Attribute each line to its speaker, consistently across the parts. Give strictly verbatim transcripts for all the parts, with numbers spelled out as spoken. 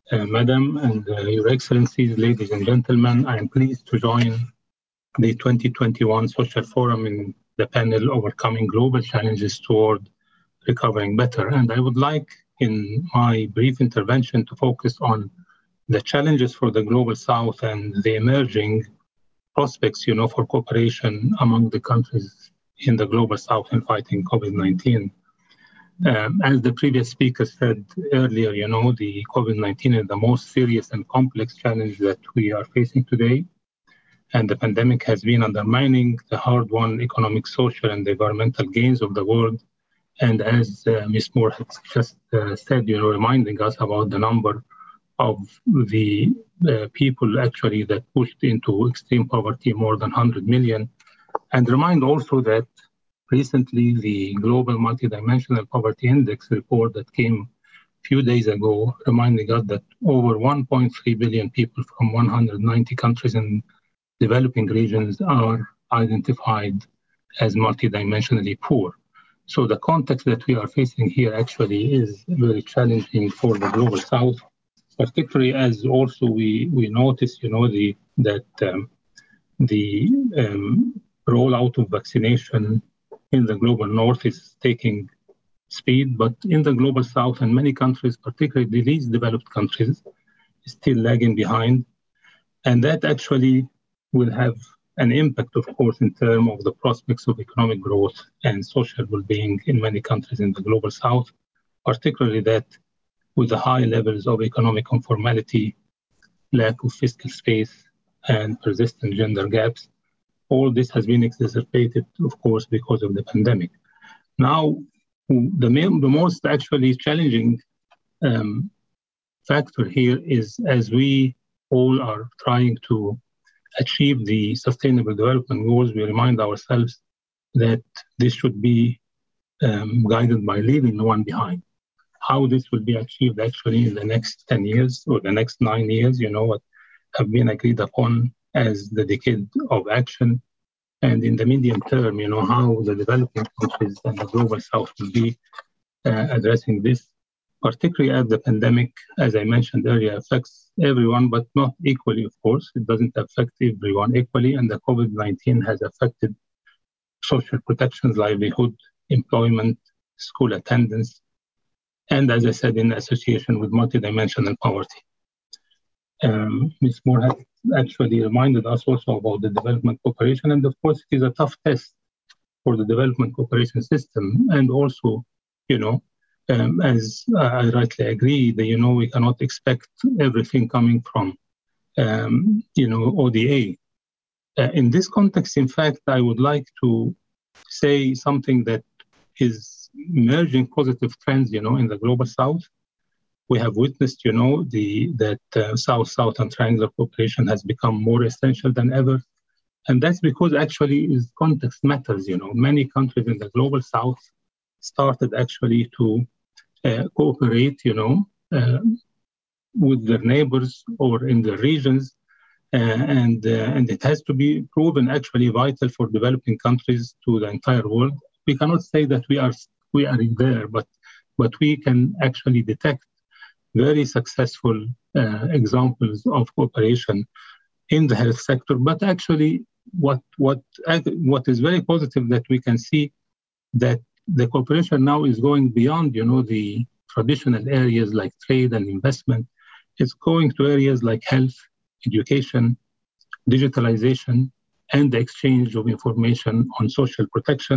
Speaker 1: Uh, Madam and uh, Your Excellencies, ladies and gentlemen, I am pleased to join the twenty twenty-one Social Forum in the panel Overcoming Global Challenges Toward Recovering Better. And I would like, in my brief intervention, to focus on the challenges for the Global South and the emerging prospects, you know, for cooperation among the countries in the Global South in fighting COVID nineteen. Um, as the previous speaker said earlier, you know, the COVID nineteen is the most serious and complex challenge that we are facing today. And the pandemic has been undermining the hard-won economic, social, and environmental gains of the world. And as uh, Miz Moore has just uh, said, you know, reminding us about the number of the uh, people actually that pushed into extreme poverty, more than one hundred million. And remind also that recently the Global Multidimensional Poverty Index report that came a few days ago, reminding us that over one point three billion people from one hundred ninety countries in developing regions are identified as multidimensionally poor. So the context that we are facing here actually is very challenging for the Global South, particularly as also we, we notice, you know, the that um, the um, rollout of vaccination in the Global North is taking speed, but in the Global South and many countries, particularly the least developed countries, still lagging behind. And that actually will have an impact, of course, in terms of the prospects of economic growth and social well-being in many countries in the Global South, particularly that with the high levels of economic informality, lack of fiscal space, and persistent gender gaps. All this has been exacerbated, of course, because of the pandemic. Now, the, main, the most actually challenging um, factor here is as we all are trying to achieve the sustainable development goals, we remind ourselves that this should be um, guided by leaving no one behind. How this will be achieved actually in the next ten years or the next nine years, you know, what have been agreed upon as the decade of action. And in the medium term, you know, how the developing countries and the Global South will be uh, addressing this, particularly as the pandemic, as I mentioned earlier, affects everyone, but not equally, of course. It doesn't affect everyone equally, and the COVID nineteen has affected social protections, livelihood, employment, school attendance, and as I said, in association with multidimensional poverty. Um, Miz Moore has actually reminded us also about the development cooperation, and of course, it is a tough test for the development cooperation system, and also, you know, Um, as I rightly agree, that, you know, we cannot expect everything coming from, um, you know, O D A. Uh, in this context, in fact, I would like to say something that is emerging positive trends, you know, in the Global South. We have witnessed, you know, the that uh, South-South and triangular cooperation has become more essential than ever. And that's because actually is context matters, you know. Many countries in the Global South started actually to uh, cooperate, you know, uh, with their neighbors or in their regions. Uh, and, uh, and it has to be proven actually vital for developing countries to the entire world. We cannot say that we are we are there, but, but we can actually detect very successful uh, examples of cooperation in the health sector. But actually, what, what, what is very positive that we can see that the cooperation now is going beyond, you know, the traditional areas like trade and investment. It's going to areas like health, education, digitalization, and the exchange of information on social protection.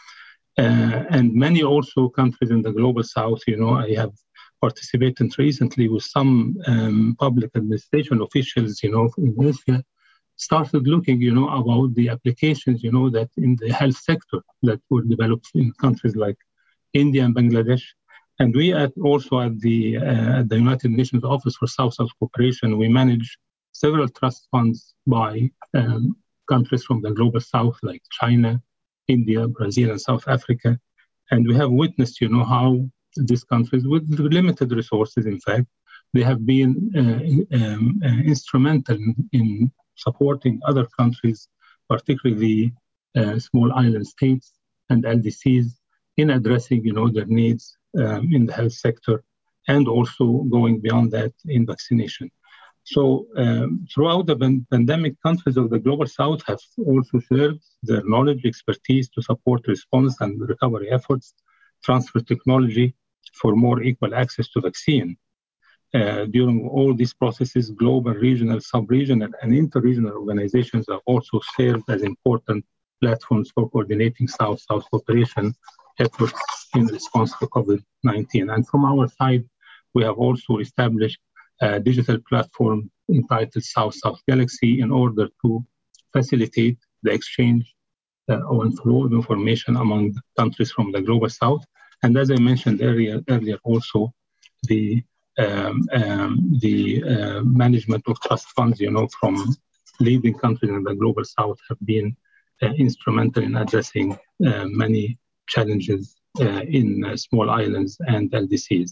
Speaker 1: Uh, and many also countries in the Global South, you know, I have participated recently with some um, public administration officials, you know, in Asia, started looking, you know, about the applications, you know, that in the health sector that were developed in countries like India and Bangladesh. And we at also at the uh, at the United Nations Office for South-South Cooperation, we manage several trust funds by um, countries from the Global South like China, India, Brazil, and South Africa. And we have witnessed, you know, how these countries with limited resources, in fact, they have been uh, um, uh, instrumental in, in supporting other countries, particularly uh, small island states and L D Cs, in addressing, you know, their needs um, in the health sector and also going beyond that in vaccination. So um, throughout the pan- pandemic, countries of the Global South have also shared their knowledge, expertise to support response and recovery efforts, transfer technology for more equal access to vaccine. Uh, during all these processes, global, regional, sub-regional, and inter-regional organizations have also served as important platforms for coordinating South-South cooperation efforts in response to COVID nineteen. And from our side, we have also established a digital platform entitled South-South Galaxy in order to facilitate the exchange uh, and flow of information among countries from the Global South. And as I mentioned earlier, earlier also, the um, um, the uh, management of trust funds, you know, from leading countries in the Global South have been uh, instrumental in addressing uh, many challenges uh, in uh, small islands and L D Cs.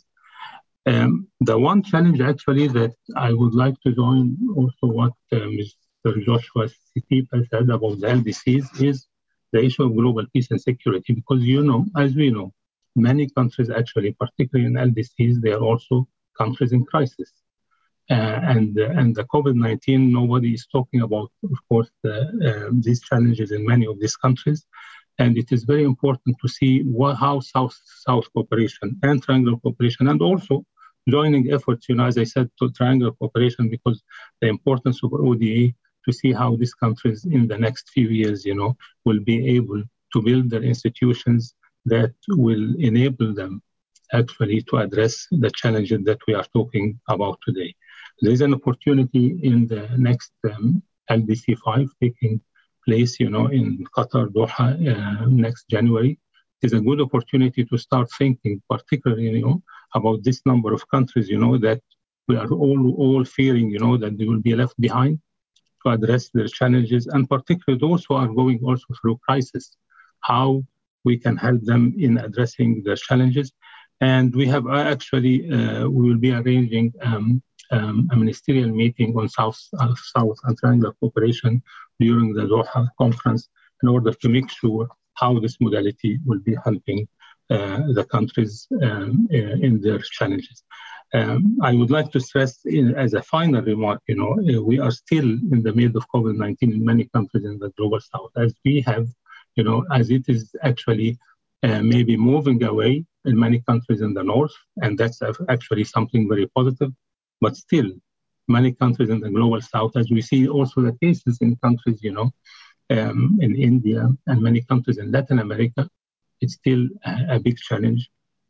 Speaker 1: Um, the one challenge actually that I would like to join also what uh, Mister Joshua Sitipa said about the L D Cs is the issue of global peace and security, because you know, as we know, many countries actually, particularly in L D Cs, they are also countries in crisis. Uh, and uh, and the COVID nineteen, nobody is talking about, of course, the, uh, these challenges in many of these countries. And it is very important to see what, how South-South cooperation and triangular cooperation, and also joining efforts, you know, as I said, to triangular cooperation, because the importance of O D A to see how these countries in the next few years, you know, will be able to build their institutions that will enable them actually to address the challenges that we are talking about today. There is an opportunity in the next um, L D C five taking place, you know, in Qatar, Doha, uh, next January. It is a good opportunity to start thinking, particularly, you know, about this number of countries, you know, that we are all all fearing, you know, that they will be left behind to address their challenges, and particularly those who are going also through crisis, how we can help them in addressing their challenges. And we have uh, actually, uh, we will be arranging um, um, a ministerial meeting on South, uh, South and Triangular cooperation during the Doha conference in order to make sure how this modality will be helping uh, the countries um, in their challenges. Um, I would like to stress in, as a final remark, you know, uh, we are still in the middle of COVID nineteen in many countries in the Global South, as we have, you know, as it is actually uh, maybe moving away in many countries in the North, and that's actually something very positive. But still, many countries in the Global South, as we see also the cases in countries, you know, um, in India and many countries in Latin America, it's still a, a big challenge.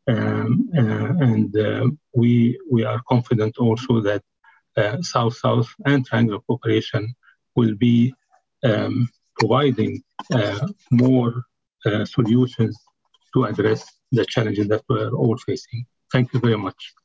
Speaker 1: Um, uh, and uh, we we are confident also that uh, South-South and Triangular cooperation will be um, providing uh, more uh, solutions to address the challenges that we're all facing. Thank you very much.